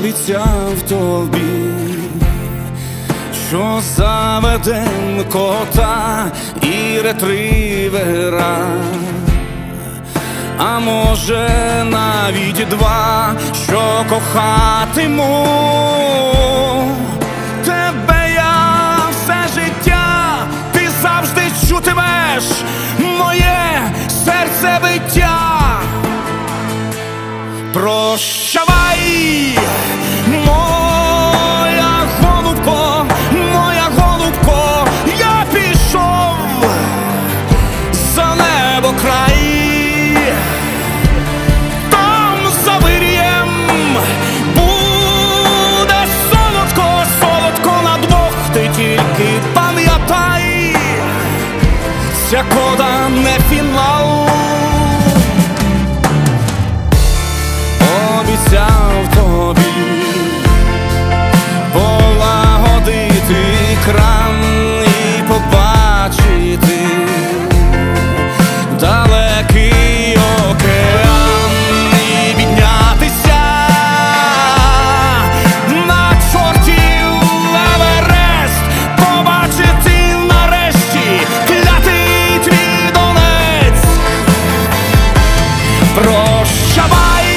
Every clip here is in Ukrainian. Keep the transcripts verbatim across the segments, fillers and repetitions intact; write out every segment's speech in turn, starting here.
обіцяв тобі, що заведем кота і ретривера, а може навіть два, що кохатиму тебе я все життя. Ти завжди чутимеш моє серцебиття. Прощавай, моя голубко, моя голубко, я пішов за небо край. Там за вир'єм буде солодко, солодко на двох. Ти тільки пам'ятай, ця кода не фінал. Обіцяв тобі полагодити кран і побачити далекий океан і піднятися на чортів Еверест, побачити нарешті клятий твій Донець. Прощавай,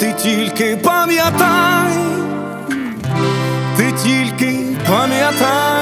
тільки пам'ятай, ти тільки пам'ятай.